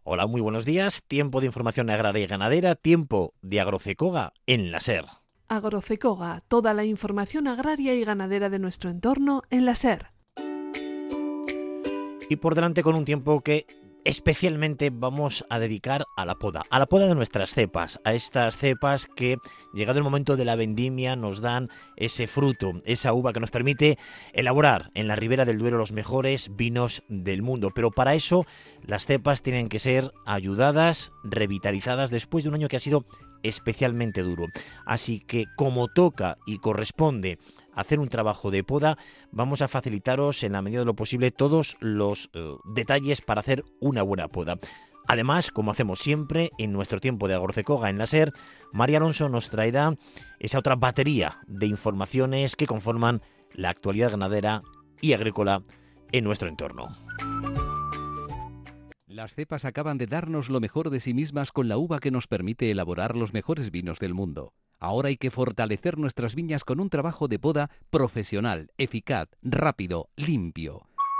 Hola, muy buenos días. Tiempo de información agraria y ganadera, tiempo de Agrocecoga en la SER. Agrocecoga, toda la información agraria y ganadera de nuestro entorno en la SER. Y por delante con un tiempo que especialmente vamos a dedicar a la poda de nuestras cepas, a estas cepas que, llegado el momento de la vendimia, nos dan ese fruto, esa uva que nos permite elaborar en la Ribera del Duero los mejores vinos del mundo. Pero para eso las cepas tienen que ser ayudadas, revitalizadas después de un año que ha sido especialmente duro. Así que, como toca y corresponde hacer un trabajo de poda, vamos a facilitaros en la medida de lo posible todos los detalles para hacer una buena poda. Además, como hacemos siempre en nuestro tiempo de Agrocecoga en la SER, María Alonso nos traerá esa otra batería de informaciones que conforman la actualidad ganadera y agrícola en nuestro entorno. Las cepas acaban de darnos lo mejor de sí mismas con la uva que nos permite elaborar los mejores vinos del mundo. Ahora hay que fortalecer nuestras viñas con un trabajo de poda profesional, eficaz, rápido, limpio.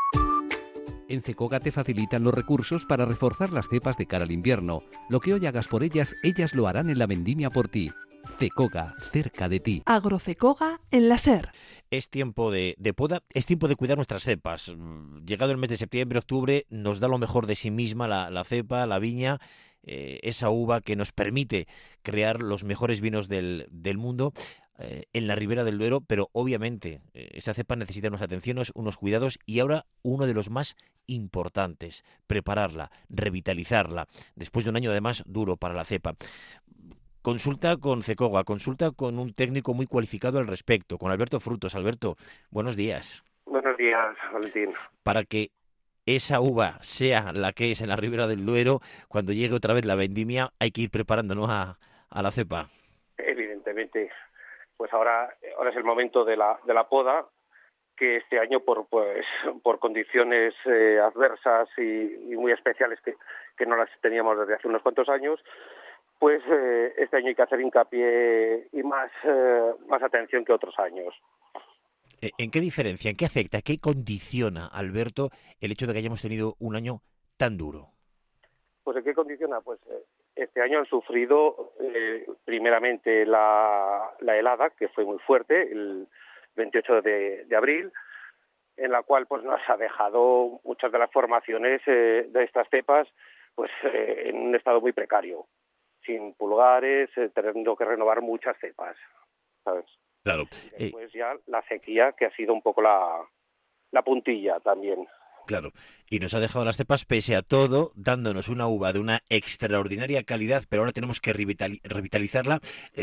En Cecoga te facilitan los recursos para reforzar las cepas de cara al invierno. Lo que hoy hagas por ellas, ellas lo harán en la vendimia por ti. Cecoga, cerca de ti. Agrocecoga en la SER. Es tiempo de poda, es tiempo de cuidar nuestras cepas. Llegado el mes de septiembre, octubre, nos da lo mejor de sí misma la cepa, la viña, esa uva que nos permite crear los mejores vinos del mundo en la Ribera del Duero, pero obviamente esa cepa necesita unas atenciones, unos cuidados y ahora uno de los más importantes, prepararla, revitalizarla, después de un año además duro para la cepa. Consulta con Cecoga, consulta con un técnico muy cualificado al respecto, con Alberto Frutos. Alberto, buenos días. Buenos días, Valentín. Para que esa uva sea la que es en la Ribera del Duero, cuando llegue otra vez la vendimia, hay que ir preparándonos a la cepa. Evidentemente, pues ahora es el momento de la poda, que este año por condiciones adversas y muy especiales que no las teníamos desde hace unos cuantos años, pues este año hay que hacer hincapié y más atención que otros años. ¿En qué diferencia, en qué afecta, qué condiciona, Alberto, el hecho de que hayamos tenido un año tan duro? Pues ¿en qué condiciona? Pues este año han sufrido primeramente la helada, que fue muy fuerte, el 28 de abril, en la cual pues nos ha dejado muchas de las formaciones de estas cepas pues en un estado muy precario, sin pulgares, teniendo que renovar muchas cepas, ¿sabes? Claro. Y después ya la sequía, que ha sido un poco la puntilla también. Claro, y nos ha dejado las cepas pese a todo, dándonos una uva de una extraordinaria calidad, pero ahora tenemos que revitalizarla.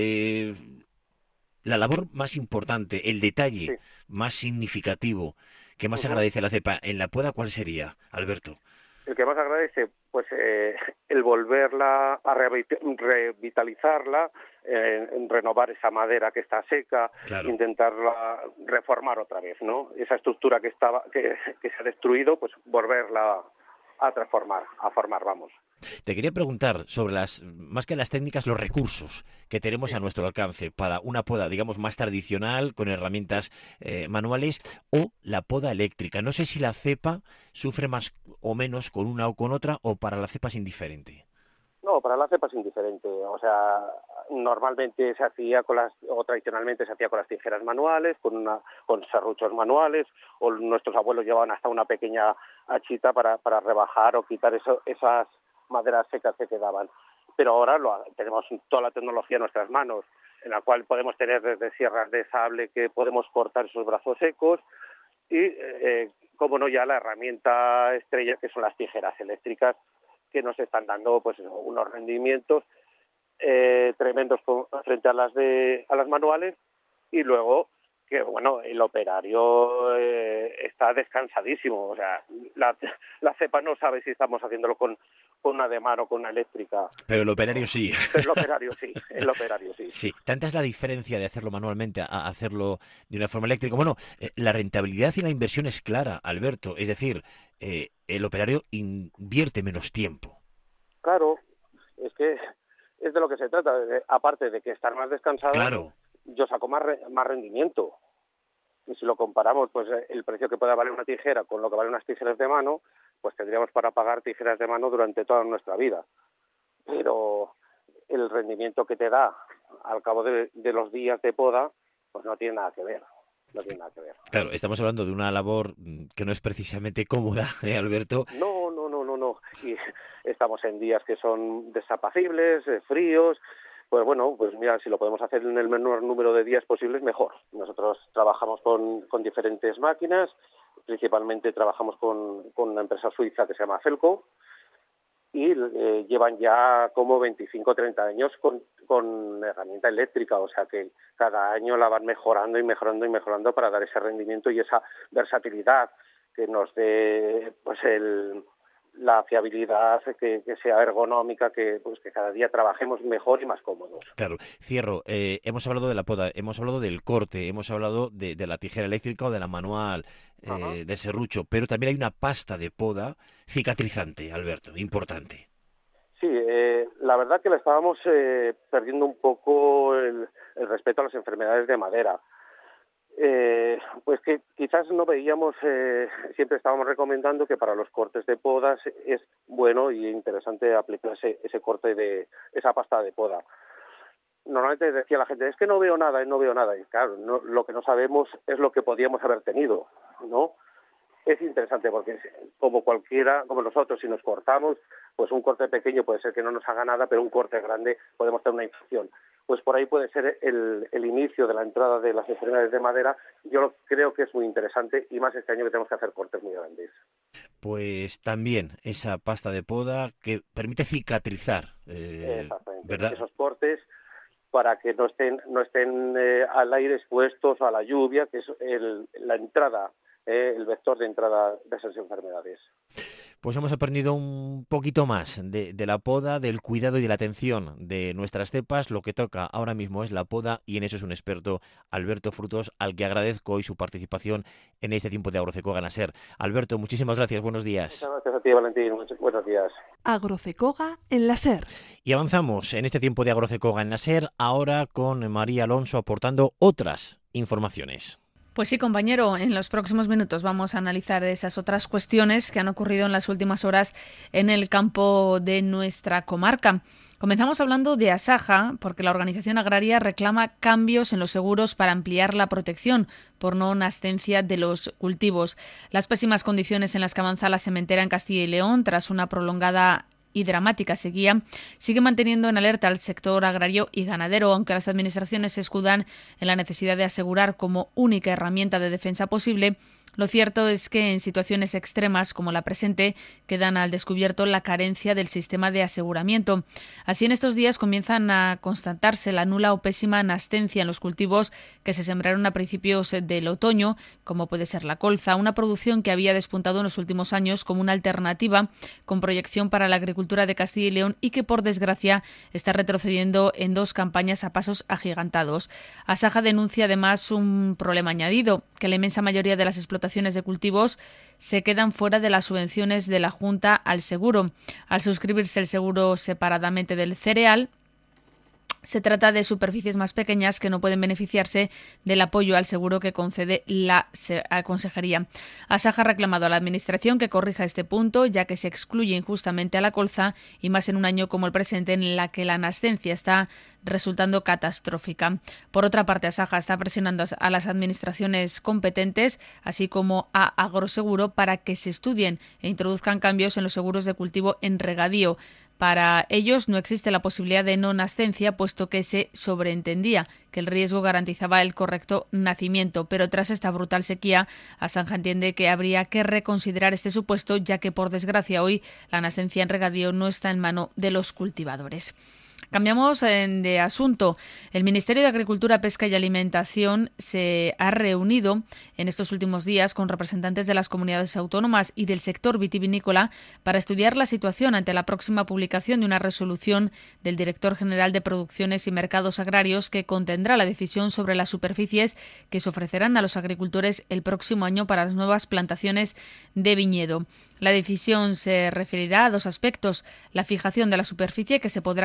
La labor más importante, el detalle Sí. más significativo que más Uh-huh. agradece a la cepa en la poda, ¿cuál sería, Alberto? El que más agradece, pues el volverla a revitalizarla, en renovar esa madera que está seca, Claro. intentarla reformar otra vez, ¿no? Esa estructura que se ha destruido, pues volverla a transformar, a formar, vamos. Te quería preguntar sobre más que las técnicas, los recursos que tenemos Sí. a nuestro alcance para una poda, digamos, más tradicional, con herramientas manuales, o la poda eléctrica. No sé si la cepa sufre más o menos con una o con otra, o para la cepa es indiferente. No, para la cepa es indiferente. O sea, normalmente se hacía o tradicionalmente se hacía con las tijeras manuales, con serruchos manuales, o nuestros abuelos llevaban hasta una pequeña hachita para rebajar o quitar esas maderas secas que quedaban. Pero ahora tenemos toda la tecnología en nuestras manos, en la cual podemos tener desde sierras de sable que podemos cortar esos brazos secos y, como no, ya la herramienta estrella que son las tijeras eléctricas, que nos están dando pues unos rendimientos tremendos frente a las manuales, y luego que bueno, el operario está descansadísimo. O sea, la cepa no sabe si estamos haciéndolo con una de mano o con una eléctrica. Pero el operario sí. Pero el operario sí. Sí, tanta es la diferencia de hacerlo manualmente a hacerlo de una forma eléctrica. Bueno, la rentabilidad y la inversión es clara, Alberto. Es decir, el operario invierte menos tiempo. Claro, es que es de lo que se trata. Aparte de que estar más descansado, Claro. yo saco más rendimiento. Y si lo comparamos, pues el precio que pueda valer una tijera con lo que valen unas tijeras de mano, pues tendríamos para pagar tijeras de mano durante toda nuestra vida. Pero el rendimiento que te da al cabo de los días de poda, pues no tiene nada que ver. No tiene nada que ver. Claro, estamos hablando de una labor que no es precisamente cómoda, Alberto. No. Y estamos en días que son desapacibles, fríos. Pues bueno, pues mira, si lo podemos hacer en el menor número de días posibles, mejor. Nosotros trabajamos con diferentes máquinas, principalmente trabajamos con una empresa suiza que se llama Felco, y llevan ya como 25 o 30 años con herramienta eléctrica, o sea que cada año la van mejorando y mejorando para dar ese rendimiento y esa versatilidad que nos dé pues la fiabilidad, que sea ergonómica, que cada día trabajemos mejor y más cómodos. Claro, cierro. Hemos hablado de la poda, hemos hablado del corte, hemos hablado de la tijera eléctrica o de la manual, de serrucho, pero también hay una pasta de poda cicatrizante, Alberto, importante. Sí, la verdad que la estábamos perdiendo un poco el respeto a las enfermedades de madera. Pues que quizás no veíamos, siempre estábamos recomendando que para los cortes de podas es bueno y interesante aplicar ese corte de esa pasta de poda. Normalmente decía la gente, es que no veo nada. Y claro, lo que no sabemos es lo que podíamos haber tenido, ¿no? Es interesante porque como nosotros, si nos cortamos, pues un corte pequeño puede ser que no nos haga nada, pero un corte grande podemos tener una infección. Pues por ahí puede ser el inicio de la entrada de las enfermedades de madera. Yo creo que es muy interesante y más este año que tenemos que hacer cortes muy grandes. Pues también esa pasta de poda que permite cicatrizar, exactamente, ¿verdad? Esos cortes para que no estén al aire expuestos a la lluvia, que es la entrada, el vector de entrada de esas enfermedades. Pues hemos aprendido un poquito más de la poda, del cuidado y de la atención de nuestras cepas. Lo que toca ahora mismo es la poda y en eso es un experto, Alberto Frutos, al que agradezco hoy su participación en este tiempo de Agrocecoga en la SER. Alberto, muchísimas gracias, buenos días. Muchas gracias a ti, Valentín, buenos días. Agrocecoga en la SER. Y avanzamos en este tiempo de Agrocecoga en la SER, ahora con María Alonso aportando otras informaciones. Pues sí, compañero, en los próximos minutos vamos a analizar esas otras cuestiones que han ocurrido en las últimas horas en el campo de nuestra comarca. Comenzamos hablando de Asaja, porque la organización agraria reclama cambios en los seguros para ampliar la protección por no nascencia de los cultivos. Las pésimas condiciones en las que avanza la sementera en Castilla y León, tras una prolongada y dramática sequía, sigue manteniendo en alerta al sector agrario y ganadero, aunque las administraciones se escudan en la necesidad de asegurar como única herramienta de defensa posible. Lo cierto es que en situaciones extremas como la presente quedan al descubierto la carencia del sistema de aseguramiento. Así, en estos días comienzan a constatarse la nula o pésima nascencia en los cultivos que se sembraron a principios del otoño, como puede ser la colza, una producción que había despuntado en los últimos años como una alternativa con proyección para la agricultura de Castilla y León y que, por desgracia, está retrocediendo en 2 campañas a pasos agigantados. Asaja denuncia además un problema añadido, que la inmensa mayoría de las explotaciones de cultivos se quedan fuera de las subvenciones de la Junta al seguro. Al suscribirse el seguro separadamente del cereal, se trata de superficies más pequeñas que no pueden beneficiarse del apoyo al seguro que concede la Consejería. Asaja ha reclamado a la Administración que corrija este punto, ya que se excluye injustamente a la colza y más en un año como el presente en la que la nascencia está resultando catastrófica. Por otra parte, Asaja está presionando a las administraciones competentes, así como a Agroseguro, para que se estudien e introduzcan cambios en los seguros de cultivo en regadío. Para ellos no existe la posibilidad de no nascencia, puesto que se sobreentendía que el riesgo garantizaba el correcto nacimiento. Pero tras esta brutal sequía, Asaja entiende que habría que reconsiderar este supuesto, ya que, por desgracia, hoy la nascencia en regadío no está en mano de los cultivadores. Cambiamos de asunto. El Ministerio de Agricultura, Pesca y Alimentación se ha reunido en estos últimos días con representantes de las comunidades autónomas y del sector vitivinícola para estudiar la situación ante la próxima publicación de una resolución del Director General de Producciones y Mercados Agrarios que contendrá la decisión sobre las superficies que se ofrecerán a los agricultores el próximo año para las nuevas plantaciones de viñedo. La decisión se referirá a 2 aspectos: la fijación de la superficie que se podrá conceder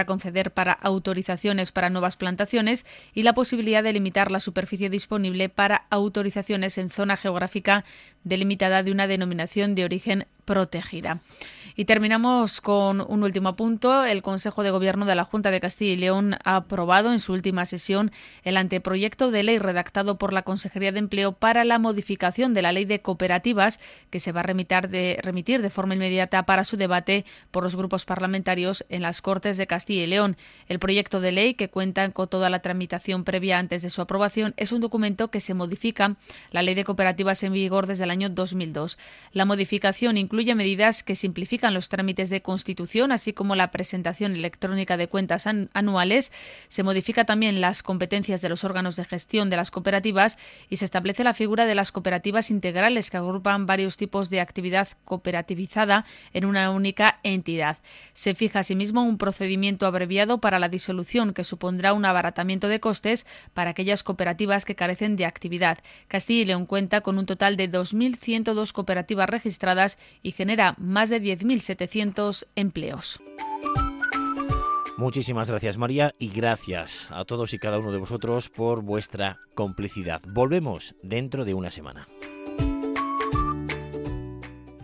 poder para autorizaciones para nuevas plantaciones y la posibilidad de limitar la superficie disponible para autorizaciones en zona geográfica delimitada de una denominación de origen protegida. Y terminamos con un último punto. El Consejo de Gobierno de la Junta de Castilla y León ha aprobado en su última sesión el anteproyecto de ley redactado por la Consejería de Empleo para la modificación de la Ley de Cooperativas, que se va a remitir de forma inmediata para su debate por los grupos parlamentarios en las Cortes de Castilla y León. El proyecto de ley, que cuenta con toda la tramitación previa antes de su aprobación, es un documento que se modifica la Ley de Cooperativas en vigor desde el año 2002. La modificación incluye medidas que simplifican los trámites de constitución, así como la presentación electrónica de cuentas anuales. Se modifica también las competencias de los órganos de gestión de las cooperativas y se establece la figura de las cooperativas integrales, que agrupan varios tipos de actividad cooperativizada en una única entidad. Se fija asimismo un procedimiento abreviado para la disolución, que supondrá un abaratamiento de costes para aquellas cooperativas que carecen de actividad. Castilla y León cuenta con un total de 2.102 cooperativas registradas y genera más de 10.700 empleos. Muchísimas gracias, María, y gracias a todos y cada uno de vosotros por vuestra complicidad. Volvemos dentro de una semana.